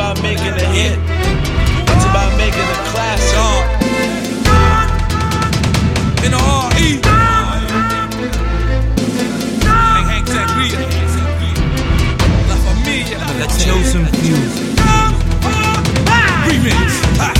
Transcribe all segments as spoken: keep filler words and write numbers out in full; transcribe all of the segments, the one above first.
about making a hit. It's about making a classic. In the R E Hank Sangria, La Familia, The Chosen Few Remix. Ha.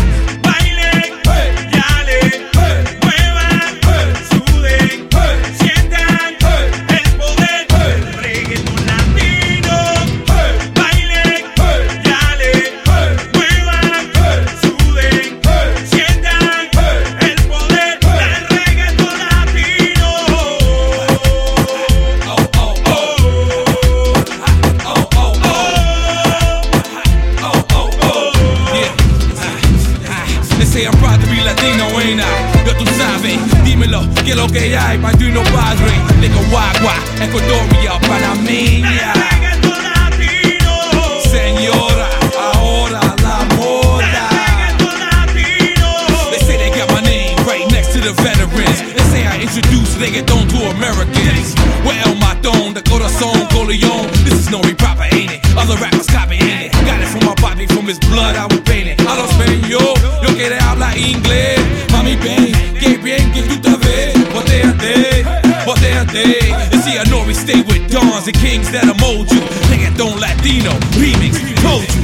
I'm proud to be Latino, ain't I? Ya tú sabes, dímelo, que lo que hay, Padrino Padre, Nicaragua, Ecuadoria, Panameña. Señora, ahora la moda. They say they got my name right next to the veterans. They say I introduce reggaeton to Americans. Where El Matón, the Corazon, Coleon. This is no proper, ain't it? Other rappers copy, ain't it? Got it from my body, from his blood, I was painted. I don't spend yo, yo quiere hablar inglés. Mami, ven, que bien que tú te ves. Botéate, botéate. You see, I know we stay with dons and kings that'll mold you. Reggaeton Latino, remix, told you.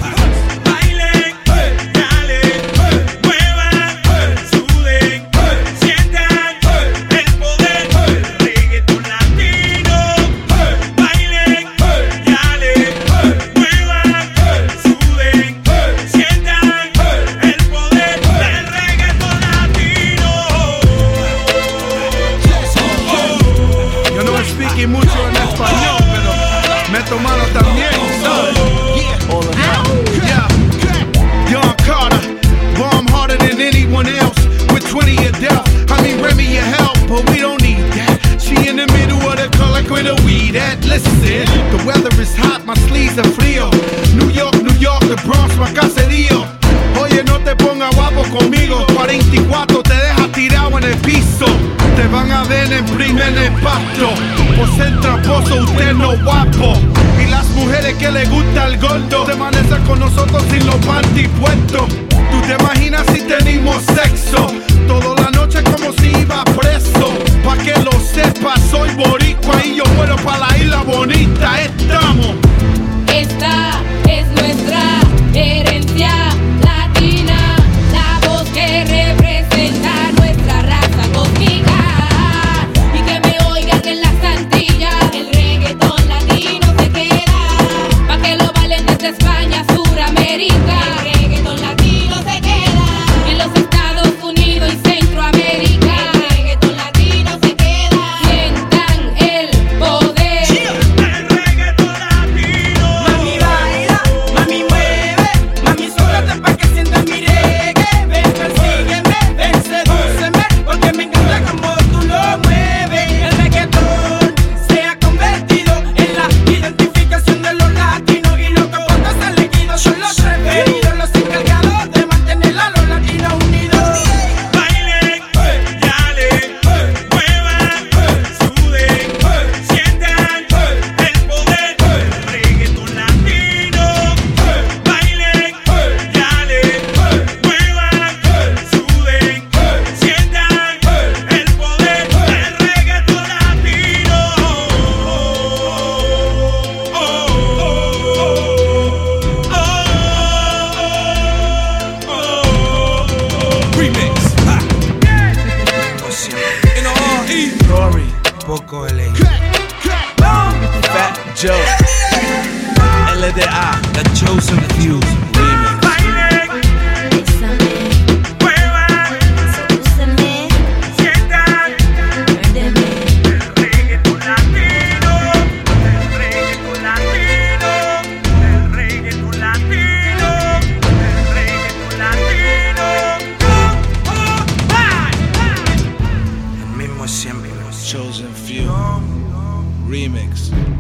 Mucho en español, pero meto mano también. Yeah, Young Carter, bomb harder than anyone else. With twenty of death, I mean Remy your help, but we don't need that. She in the middle of the car like where the weed at. Listen, the weather is hot, my sleeves are frío. New York, New York, the Bronx, my caserío. Oye, no te pongas guapo conmigo. cuarenta y cuatro te deja tirado en el piso. Te van a ver en primer impacto. Por ser tramposo, usted no guapo. Y las mujeres que le gusta el gordo, te amanecen con nosotros sin los panty puestos. Tú te imaginas si tenemos sexo toda la noche como si iba preso. Pa' que lo sepas, soy boricua y yo muero pa' la isla bonita. Estamos. Esta es nuestra herencia latina, la voz que representa nuestra raza cósmica. Y que me oigan en las Antillas, el reggaetón latino se queda. Pa' que lo bailen desde España, Suramérica. El reggaetón latino se queda. En los Estados Unidos y Centroamérica. El reggaetón latino se queda. Sientan el poder. El reggaetón latino. Mami baila, mami mueve, mami suéltate pa' que sientas mi reggae. Ven, persígueme, ven, sedúceme, porque me encanta como tú lo mueves. El reggaetón se ha convertido en la identificación de los latinos. Y los que portan ser elegidos son los referidos, los encargados de mantener a los latinos unidos. Bailen, yale, muevan, suden, sientan el poder. El reggaetón latino. Bailen, yale, muevan, suden, sientan el poder. El reggaetón latino. Oh, oh, oh. Remix. Ha. In the R E Rory, Poco L A Fat Joe, L D A, The Chosen Few remix. El mismo siempre. Chosen Few remix.